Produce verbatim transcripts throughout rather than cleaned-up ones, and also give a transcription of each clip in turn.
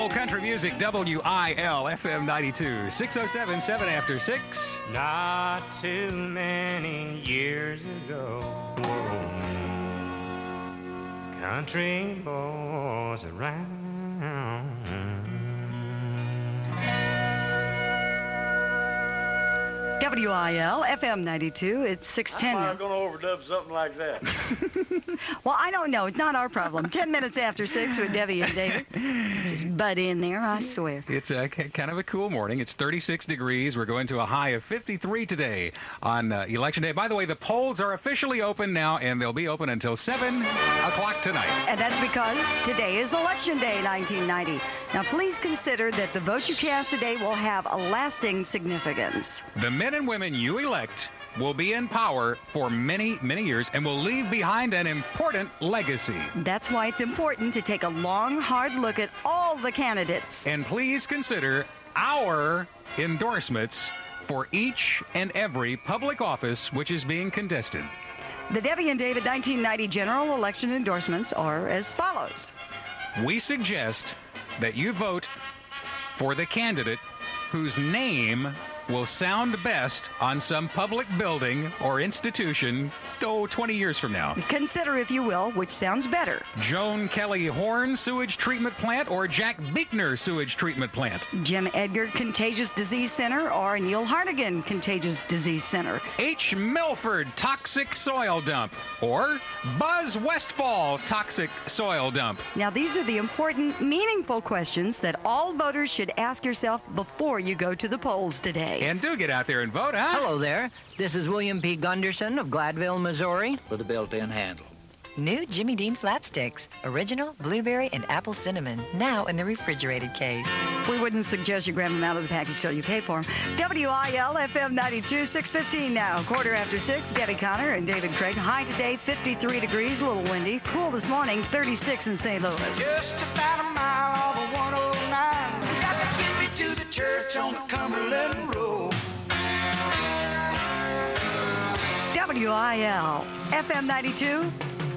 Soul country music, W I L, F M ninety-two, six oh seven, seven after six. Not too many years ago, country boys around. W I L, F M ninety-two, it's six ten. I'm not going to overdub something like that. Well, I don't know. It's not our problem. Ten minutes after six with Debbie and David. Just butt in there, I swear. It's a, kind of a cool morning. It's thirty-six degrees. We're going to a high of fifty-three today on uh, Election Day. By the way, the polls are officially open now, and they'll be open until seven o'clock tonight. And that's because today is Election Day nineteen ninety. Now, please consider that the vote you cast today will have a lasting significance. The men and women you elect will be in power for many, many years and will leave behind an important legacy. That's why it's important to take a long, hard look at all the candidates. And please consider our endorsements for each and every public office which is being contested. The Debbie and David nineteen ninety general election endorsements are as follows. We suggest that you vote for the candidate whose name will sound best on some public building or institution, oh, twenty years from now. Consider, if you will, which sounds better. Joan Kelly Horn Sewage Treatment Plant or Jack Beekner Sewage Treatment Plant. Jim Edgar Contagious Disease Center or Neil Harnigan Contagious Disease Center. H. Milford Toxic Soil Dump or Buzz Westfall Toxic Soil Dump. Now, these are the important, meaningful questions that all voters should ask yourself before you go to the polls today. And do get out there and vote, huh? Hello there. This is William P. Gunderson of Gladville, Missouri. With a built-in handle. New Jimmy Dean Flapsticks. Original, blueberry, and apple cinnamon. Now in the refrigerated case. We wouldn't suggest you grab them out of the package till you pay for them. W I L, F M ninety-two, six fifteen now. Quarter after six, Debbie Connor and David Craig. High today, fifty-three degrees, a little windy. Cool this morning, thirty-six in Saint Louis. Just about a mile off of one oh nine. You got to get me to the church on the Cumberland Road. W I L, F M ninety-two.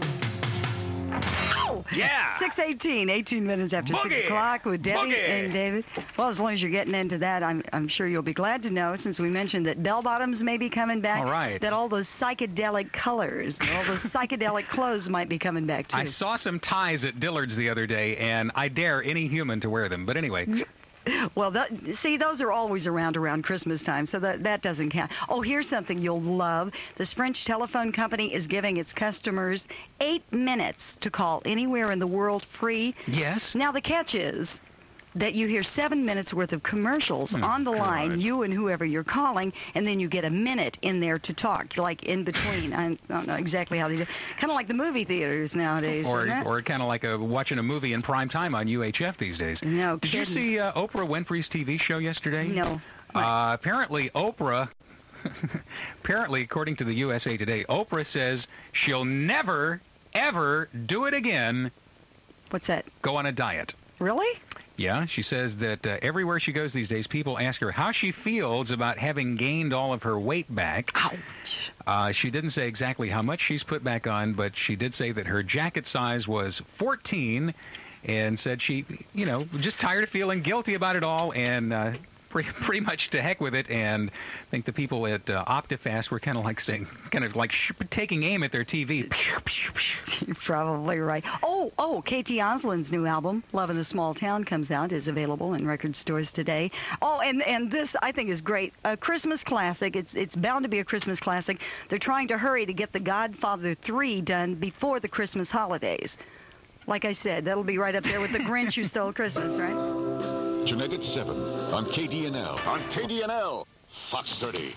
Yeah. six eighteen, eighteen minutes after Boogie. six o'clock with Debbie Boogie. and David. Well, as long as you're getting into that, I'm, I'm sure you'll be glad to know, since we mentioned that bell-bottoms may be coming back, all right, that all those psychedelic colors, all those psychedelic clothes might be coming back, too. I saw some ties at Dillard's the other day, and I dare any human to wear them. But anyway... Well, th- see, those are always around around Christmas time, so that, that doesn't count. Oh, here's something you'll love. This French telephone company is giving its customers eight minutes to call anywhere in the world free. Yes. Now, the catch is that you hear seven minutes worth of commercials oh, on the God. line, you and whoever you're calling, and then you get a minute in there to talk, like in between. I don't know exactly how they do. Kind of like the movie theaters nowadays. Or, isn't it? or kind of like a, watching a movie in prime time on U H F these days. No Did kidding. you see uh, Oprah Winfrey's T V show yesterday? No. Uh, apparently, Oprah, apparently, according to the U S A Today, Oprah says she'll never, ever do it again. What's that? Go on a diet. Really? Yeah, she says that uh, everywhere she goes these days, people ask her how she feels about having gained all of her weight back. Ouch. Uh, she didn't say exactly how much she's put back on, but she did say that her jacket size was fourteen, and said she, you know, just tired of feeling guilty about it all, and uh, pretty, pretty much to heck with it. And I think the people at uh, OptiFast were kind of like saying, kind of like sh- taking aim at their T V. You're probably right. Oh, oh, Katie Oslin's new album, Love in a Small Town, comes out, is available in record stores today. Oh, and, and this, I think, is great. A Christmas classic. It's it's bound to be a Christmas classic. They're trying to hurry to get The Godfather three done before the Christmas holidays. Like I said, that'll be right up there with The Grinch Who Stole Christmas, right? Tonight at seven on K D N L. On K D N L, Fox thirty.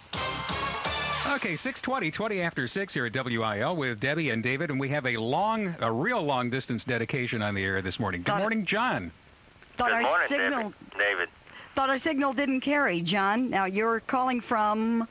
Okay, six twenty, twenty after six here at W I L with Debbie and David, and we have a long, a real long-distance dedication on the air this morning. Good Thought morning, John. Thought Good our morning, signal, David. David. Thought our signal didn't carry, John. Now, you're calling from...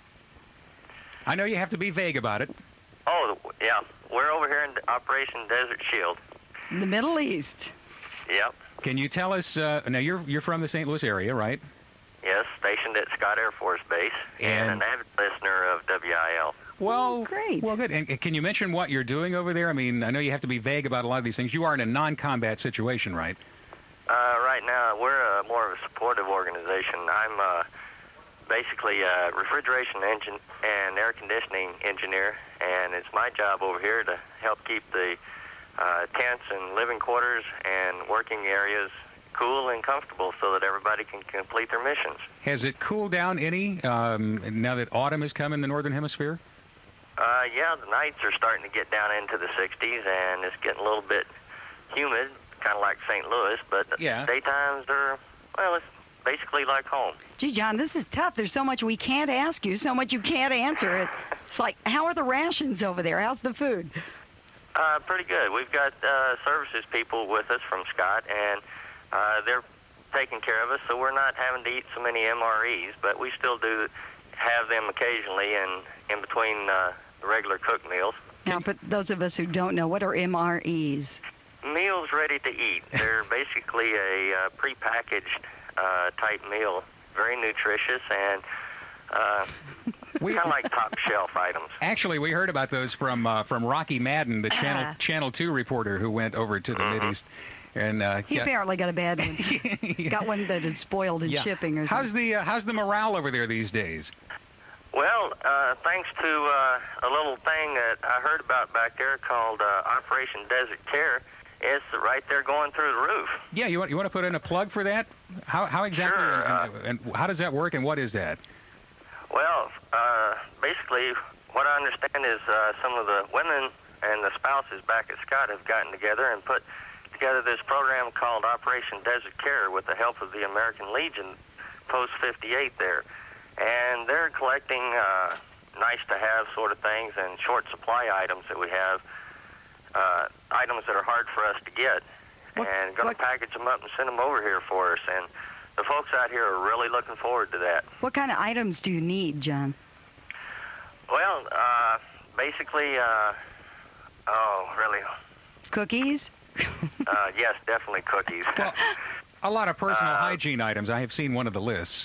I know you have to be vague about it. Oh, yeah. We're over here in Operation Desert Shield. The Middle East. Yep. Can you tell us, uh, now you're you're from the Saint Louis area, right? Yes, stationed at Scott Air Force Base, and, And- an avid listener of W I L. Well, Oh, great. Well, good. And uh, can you mention what you're doing over there? I mean, I know you have to be vague about a lot of these things. You are in a non-combat situation, right? Uh, right right now, we're uh, more of a supportive organization. I'm uh, basically a refrigeration engine and air conditioning engineer, and it's my job over here to help keep the uh, tents and living quarters and working areas cool and comfortable so that everybody can complete their missions. Has it cooled down any um, now that autumn has come in the Northern Hemisphere? Uh, yeah, the nights are starting to get down into the sixties, and it's getting a little bit humid, kind of like Saint Louis, but Yeah. daytimes are, well, it's basically like home. Gee, John, this is tough. There's so much we can't ask you, so much you can't answer. It. It's like, how are the rations over there? How's the food? Uh, pretty good. We've got uh, services people with us from Scott, and uh, they're taking care of us, so we're not having to eat so many M R Es, but we still do have them occasionally and in between uh, the regular cooked meals. Now, for those of us who don't know, what are M R Es? Meals ready to eat. They're basically a uh, prepackaged uh, type meal, very nutritious and uh, We- kind of like top shelf items. Actually, we heard about those from uh, from Rocky Madden, the Channel Ah. Channel Two reporter who went over to the Mm-hmm. Mideast. And uh, He yeah. apparently got a bad one. Got one that had spoiled in Yeah. shipping or something. How's the uh, how's the morale over there these days? Well, uh, thanks to uh, a little thing that I heard about back there called uh, Operation Desert Care, it's right there going through the roof. Yeah, you want you want to put in a plug for that? How how exactly Sure, uh, and, and how does that work and what is that? Well, uh, basically, what I understand is uh, some of the women and the spouses back at Scott have gotten together and put together this program called Operation Desert Care with the help of the American Legion Post fifty-eight there. And they're collecting uh, nice-to-have sort of things and short supply items that we have, uh, items that are hard for us to get, What- and going what- to package them up and send them over here for us. And the folks out here are really looking forward to that. What kind of items do you need, John? Well, uh, basically, uh, oh, really? Cookies? Uh, yes, definitely cookies. Well, a lot of personal Uh, hygiene items. I have seen one of the lists.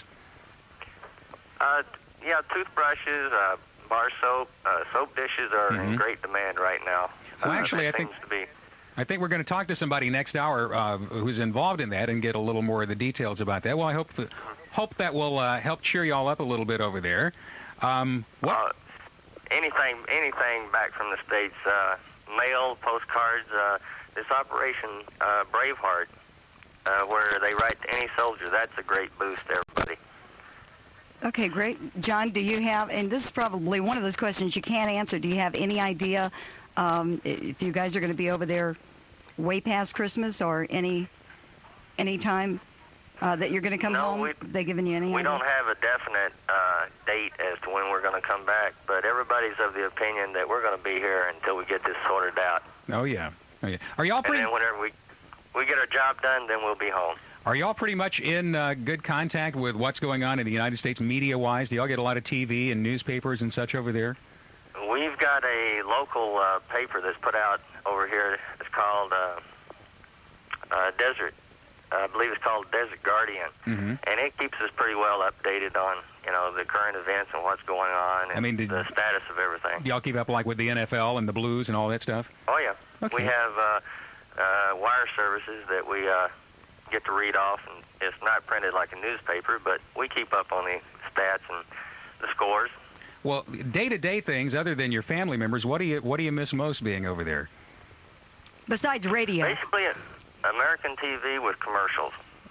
uh, yeah, toothbrushes, uh, bar soap, uh, soap dishes are in great demand right now. Well, Uh, actually, there I think- seems to be. I think we're going to talk to somebody next hour uh, who's involved in that and get a little more of the details about that. Well, I hope hope that will uh, help cheer you all up a little bit over there. Um, what? Uh, anything, anything back from the States, uh, mail, postcards, uh, this Operation uh, Braveheart, uh, where they write to any soldier, that's a great boost to everybody. Okay, great. John, do you have, and this is probably one of those questions you can't answer, do you have any idea um, if you guys are going to be over there way past Christmas or any any time uh, that you're going to come No, home? we- They giving you any We idea? don't have a definite uh, date as to when we're going to come back, but everybody's of the opinion that we're going to be here until we get this sorted out. Oh yeah. Oh yeah. Are y'all And pretty? then whenever we we get our job done, then we'll be home. Are y'all pretty much in uh, good contact with what's going on in the United States media-wise? Do y'all get a lot of T V and newspapers and such over there? We've got a local uh, paper that's put out over here. It's called uh, uh, Desert. I believe it's called Desert Guardian, Mm-hmm. and it keeps us pretty well updated on you know the current events and what's going on and I mean, did- the status of everything. Do y'all keep up like with the N F L and the Blues and all that stuff? Oh yeah, Okay. we have uh, uh, wire services that we uh, get to read off, and it's not printed like a newspaper, but we keep up on the stats and the scores. Well, day-to-day things other than your family members, what do you what do you miss most being over there? Besides radio. Basically, uh, American T V with commercials.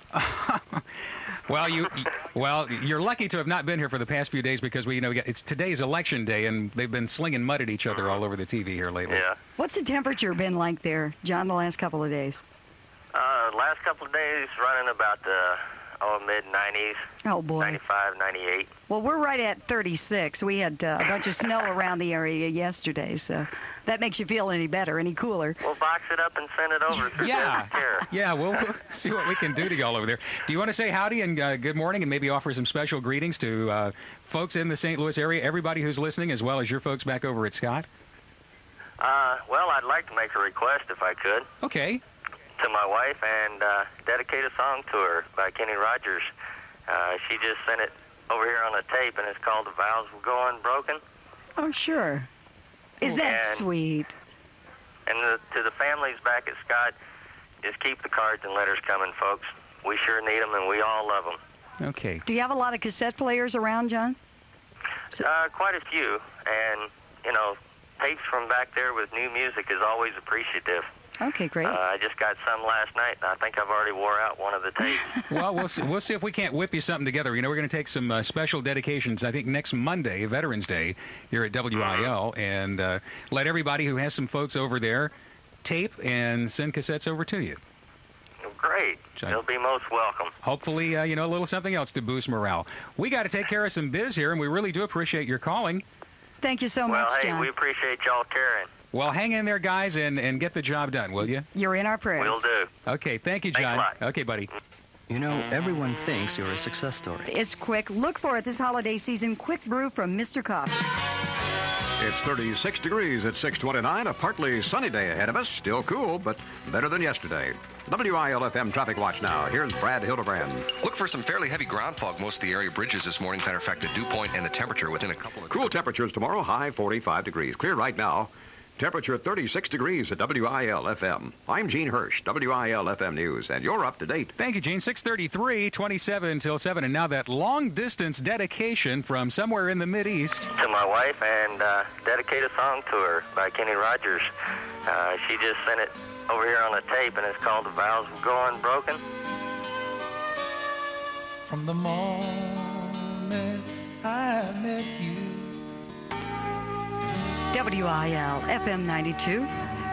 Well, you well, you're lucky to have not been here for the past few days because we you know we got, it's today's election day and they've been slinging mud at each other all over the T V here lately. Yeah. What's the temperature been like there, John, the last couple of days? Uh, last couple of days running about the oh mid nineties, Oh, boy. ninety-five, ninety-eight. Well, we're right at thirty-six. We had uh, a bunch of snow around the area yesterday, so that makes you feel any better, any cooler. We'll box it up and send it over through Yeah, Desert Care. yeah. We'll, we'll see what we can do to y'all over there. Do you want to say howdy and uh, good morning, and maybe offer some special greetings to uh, folks in the Saint Louis area, everybody who's listening, as well as your folks back over at Scott? Uh, well, I'd like to make a request if I could. Okay. To my wife and uh, dedicate a song to her by Kenny Rogers. Uh, she just sent it over here on a tape, and it's called The Vows Will Go Unbroken. Oh, sure. Is that And- sweet? And the, to the families back at Scott, just keep the cards and letters coming, folks. we sure need them, and we all love them. Okay. Do you have a lot of cassette players around, John? Uh, quite a few, and, you know, tapes from back there with new music is always appreciative. Okay, great. Uh, I just got some last night, and I think I've already wore out one of the tapes. Well, we'll see, we'll see if we can't whip you something together. You know, we're going to take some uh, special dedications, I think, next Monday, Veterans Day, here at W I L, and uh, let everybody who has some folks over there tape and send cassettes over to you. Great. They'll be most welcome. Hopefully, uh, you know, a little something else to boost morale. We got to take care of some biz here, and we really do appreciate your calling. Thank you so well, much, hey, John. we appreciate y'all caring. Well, hang in there, guys, and, and get the job done, will you? You're in our prayers. Will do. Okay, thank you, John. Thanks a lot. Okay, buddy. You know, everyone thinks you're a success story. It's quick. Look for it this holiday season. Quick brew from Mister Coffee. It's thirty-six degrees at six twenty-nine. A partly sunny day ahead of us. Still cool, but better than yesterday. W I L F M Traffic Watch now. Here's Brad Hildebrand. Look for some fairly heavy ground fog most of the area bridges this morning. Matter of fact, the dew point and the temperature within a couple of... Cool temperatures tomorrow, high forty-five degrees. Clear right now. Temperature thirty-six degrees at W I L F M. I'm Gene Hirsch, W I L F M News, and you're up to date. Thank you, Gene. six thirty-three, twenty-seven till seven, and now that long-distance dedication from somewhere in the Mideast. To my wife, and uh, dedicate a song to her by Kenny Rogers. Uh, she just sent it over here on a tape, and it's called The Vows of Going Broken. From the moment I met you. W I L F M ninety-two.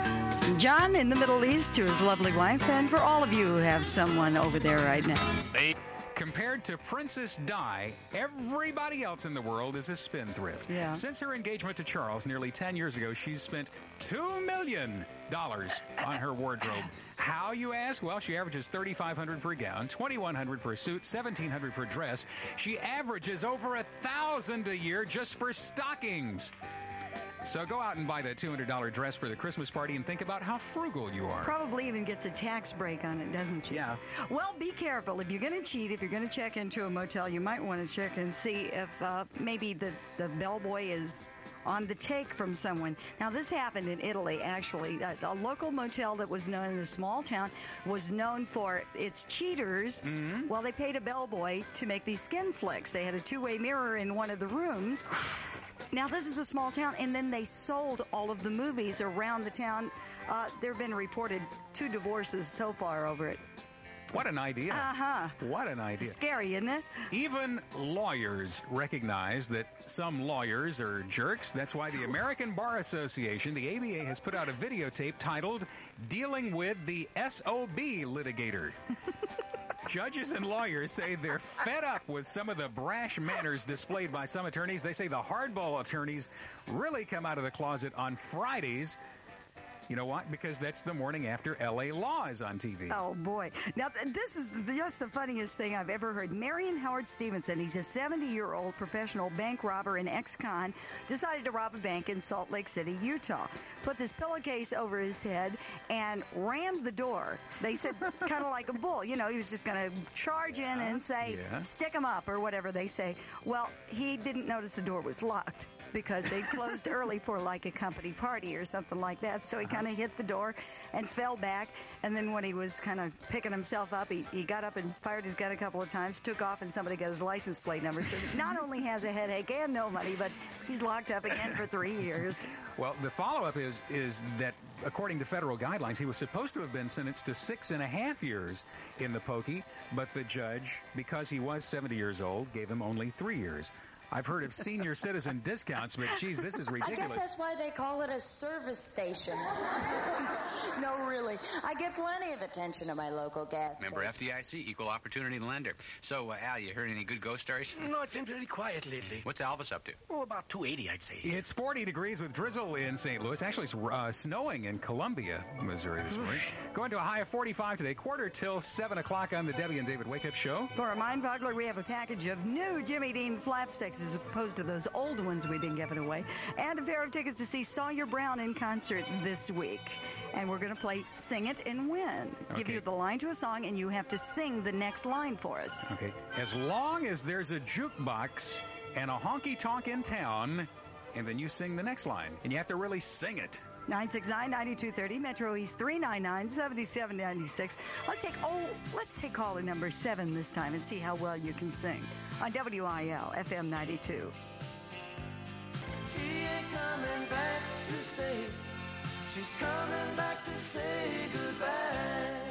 John in the Middle East to his lovely wife, and for all of you who have someone over there right now. Compared to Princess Di, everybody else in the world is a spendthrift. Yeah. Since her engagement to Charles nearly ten years ago, she's spent two million dollars on her wardrobe. How, you ask? Well, she averages thirty-five hundred dollars per gown, twenty-one hundred dollars per suit, seventeen hundred dollars per dress. She averages over a thousand dollars a year just for stockings. So go out and buy that two hundred dollars dress for the Christmas party and think about how frugal you are. Probably even gets a tax break on it, doesn't she? Yeah. Well, be careful. If you're going to cheat, if you're going to check into a motel, you might want to check and see if uh, maybe the, the bellboy is on the take from someone. Now, this happened in Italy, actually. A, a local motel that was known in a small town was known for its cheaters. Mm-hmm. Well, they paid a bellboy to make these skin flicks. They had a two-way mirror in one of the rooms. Now, this is a small town, and then they sold all of the movies around the town. Uh, there have been reported two divorces so far over it. What an idea. Uh-huh. What an idea. Scary, isn't it? Even lawyers recognize that some lawyers are jerks. That's why the American Bar Association, the A B A, has put out a videotape titled Dealing with the S O B Litigator. Judges and lawyers say they're fed up with some of the brash manners displayed by some attorneys. They say the hardball attorneys really come out of the closet on Fridays. You know what? Because that's the morning after L A Law is on T V. Oh, boy. Now, th- this is just the funniest thing I've ever heard. Marion Howard Stevenson, he's a seventy-year-old professional bank robber and ex-con, decided to rob a bank in Salt Lake City, Utah. Put this pillowcase over his head and rammed the door. They said kind of like a bull. You know, he was just going to charge in and say, yeah. stick him up, or whatever they say. Well, he didn't notice the door was locked, because they closed early for like a company party or something like that. So he kind of hit the door and fell back. And then when he was kind of picking himself up, he, he got up and fired his gun a couple of times, took off, and somebody got his license plate number. So he not only has a headache and no money, but he's locked up again for three years. Well, the follow-up is is that, according to federal guidelines, he was supposed to have been sentenced to six and a half years in the pokey, but the judge, because he was seventy years old, gave him only three years. I've heard of senior citizen discounts, but, geez, this is ridiculous. I guess that's why they call it a service station. No, really. I get plenty of attention at my local gas Member station. F D I C, Equal Opportunity Lender. So, uh, Al, you heard any good ghost stories? No, it's been pretty quiet lately. What's Elvis up to? Oh, about two eighty, I'd say. It's forty degrees with drizzle in Saint Louis. Actually, it's uh, snowing in Columbia, Missouri this morning. Going to a high of forty-five today, quarter till seven o'clock on the Debbie and David Wake Up Show. For a mind boggler, we have a package of new Jimmy Dean flapsticks as opposed to those old ones we've been giving away, and a pair of tickets to see Sawyer Brown in concert this week. And we're going to play Sing It and Win. Okay. Give you the line to a song, and you have to sing the next line for us. Okay. As long as there's a jukebox and a honky-tonk in town, and then you sing the next line. And you have to really sing it. nine six nine, nine two three zero, Metro East three nine nine, seven seven nine six. Let's take, oh, let's take caller number seven this time and see how well you can sing on W I L F M ninety-two. She ain't coming back to stay. She's coming back to say goodbye.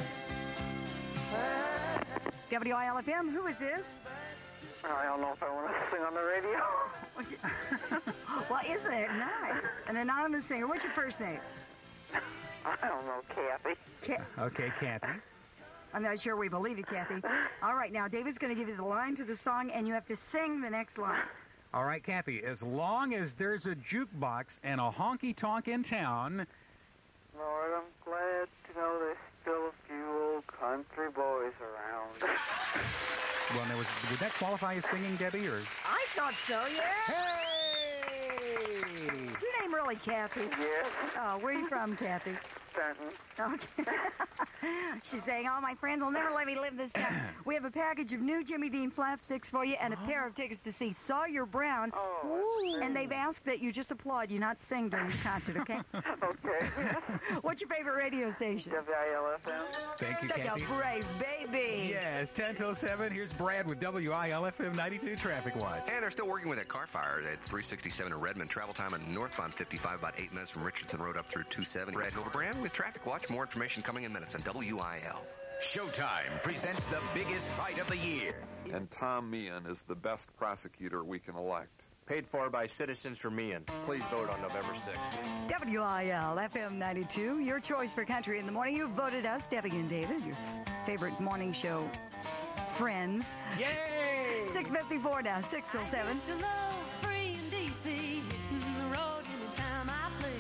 W I L F M, who is this? I don't know if I want to sing on the radio. Well, isn't it nice? An anonymous singer. What's your first name? I don't know, Kathy. Ca- Okay, Kathy. I'm not sure we believe you, Kathy. All right, now David's going to give you the line to the song, and you have to sing the next line. All right, Kathy. As long as there's a jukebox and a honky-tonk in town... Lord, I'm glad to know there's still a few old country boys around. Well, there was, would that qualify as singing, Debbie, or... I thought so, yeah. Hey! Your name really Kathy? Yes. Oh, where are you from, Kathy? Fenton. Okay. She's saying, all my friends will never let me live this down. We have a package of new Jimmy Dean Flapsticks for you and a pair of tickets to see Sawyer Brown. Oh, and they've asked that you just applaud, you not sing during the concert, okay? Okay. What's your favorite radio station? W I L F M. Thank you, Such Kathy. a brave baby. Yes, ten till seven. Here's Brad with W I L F M ninety-two Traffic Watch. And they're still working with that car fire at three sixty-seven in Redmond. Travel time on northbound fifty-five, about eight minutes from Richardson Road up through two seventy. Brad Hildebrand with Traffic Watch. More information coming in minutes on W I L. Showtime presents the biggest fight of the year. And Tom Meehan is the best prosecutor we can elect. Paid for by Citizens for Meehan. Please vote on November sixth. W I L F M ninety-two, your choice for country in the morning. You voted us, Debbie and David, your favorite morning show friends. Yay! six fifty-four now, six till seven. Used to love free in D C, hitting the road anytime I play.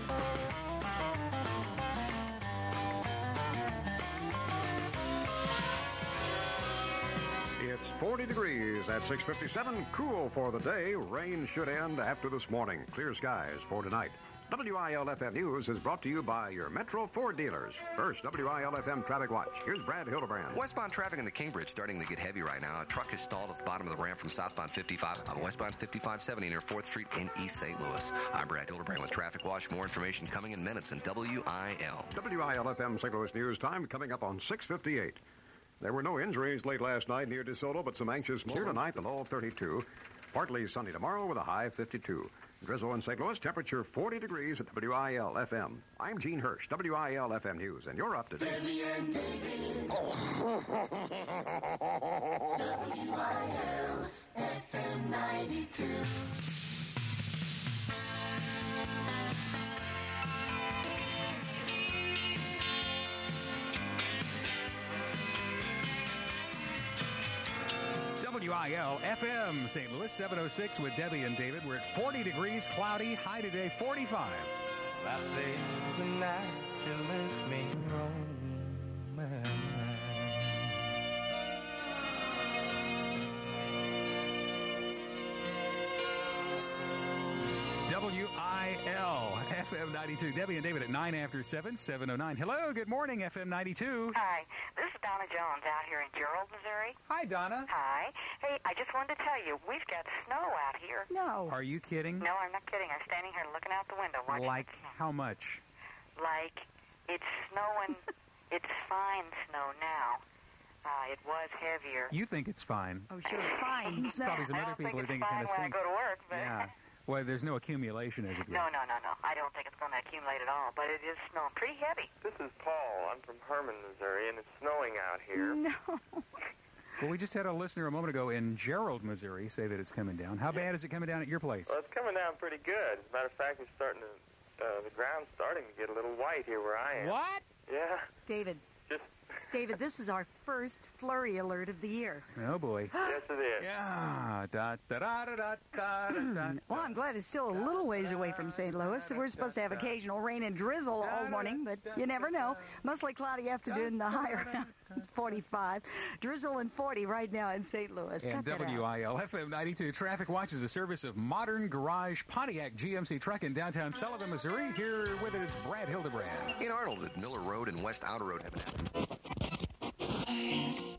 It's forty degrees at six fifty-seven. Cool for the day. Rain should end after this morning. Clear skies for tonight. W I L F M News is brought to you by your Metro Ford dealers. First, W I L F M Traffic Watch. Here's Brad Hildebrand. Westbound traffic in the King Bridge starting to get heavy right now. A truck is stalled at the bottom of the ramp from southbound fifty-five on westbound fifty-five seventy near fourth Street in East Saint Louis. I'm Brad Hildebrand with Traffic Watch. More information coming in minutes in W I L. W I L F M Saint Louis News time coming up on six fifty-eight. There were no injuries late last night near DeSoto, but some anxious here tonight, the low of thirty-two. Partly sunny tomorrow with a high of fifty-two. Drizzle in Saint Louis, temperature forty degrees at W I L F M. I'm Gene Hirsch, W I L F M News, and you're up to date. Debbie and David. W I L F M ninety-two. W I L F M Saint Louis, seven oh six with Debbie and David. We're at forty degrees, cloudy, high today, forty-five. I say the night you left me on my mind. W I L F M ninety-two. Debbie and David at nine after seven, seven oh nine. Hello, good morning, F M ninety-two. Hi, this is Donna Jones out here in Gerald, Missouri. Hi, Donna. Hi. Hey, I just wanted to tell you, we've got snow out here. No. Are you kidding? No, I'm not kidding. I'm standing here looking out the window watching Like the snow. how much? Like, it's snowing. It's fine snow now. Uh, it was heavier. You think it's fine. Oh, sure, fine. There's probably some I other don't people think who it's think it fine kind of when I stinks. go to work, but Yeah. Well, there's no accumulation as of yet. no, no, no, no. I don't think it's going to accumulate at all, but it is snowing pretty heavy. This is Paul. I'm from Herman, Missouri, and it's snowing out here. No. Well, we just had a listener a moment ago in Gerald, Missouri, say that it's coming down. How bad is it coming down at your place? Well, it's coming down pretty good. As a matter of fact, it's starting to, uh, the ground's starting to get a little white here where I am. What? Yeah. David. Just. David, this is our first flurry alert of the year. Oh, boy. Yes, it is. Yeah. Da, da, da, da, da, da, da. Well, I'm glad it's still a little ways away from Saint Louis. We're supposed to have occasional rain and drizzle all morning, but you never know. Mostly cloudy afternoon, the high around forty-five. Drizzle and forty right now in Saint Louis. And Cut that W out. I L F M ninety-two Traffic Watch is a service of Modern Garage Pontiac G M C Truck in downtown Sullivan, Missouri. Here with it is Brad Hildebrand. In Arnold at Miller Road and West Outer Road.